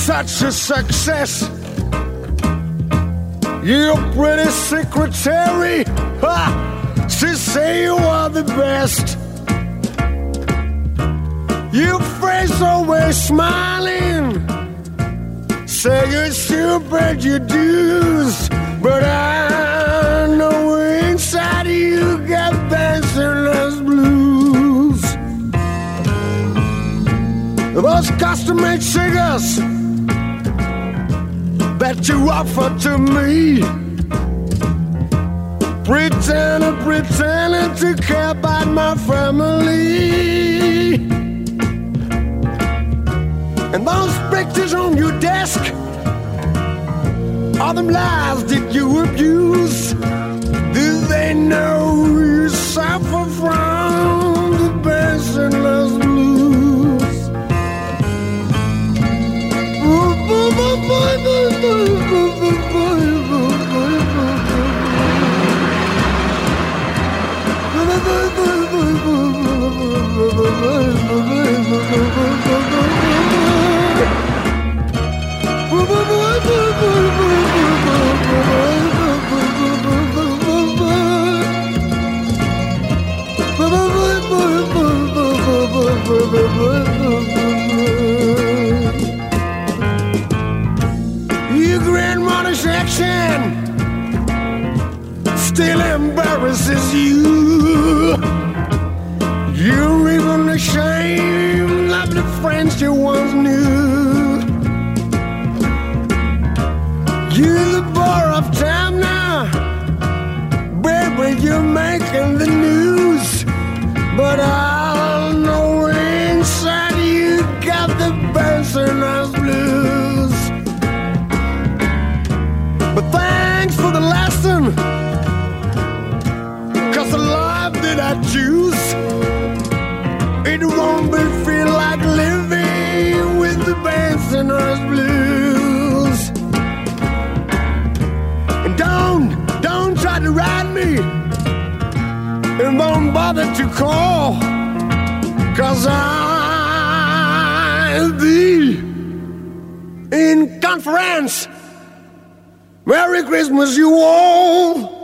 such a success. Your pretty secretary, she say you are the best. Your face always smiling, say you sure paid your dues, but I know inside you got dancerless blues. Those custom-made cigars that you offer to me, pretending to care about my family. And those pictures on your desk, all them lies that you abuse, do they know you suffer from the dancerless blues? Your grandmother's accent still embarrasses you. You're even ashamed of the friends you once knew. You're the bore of time now, baby, you're making the news. But I know inside you got the dancerless blues. But thanks for the lesson, 'cause the life that I choose, it won't be feel like living with the dancerless blues. And don't try to ride me, and don't bother to call, 'cause I'll be in conference. Merry Christmas, you all.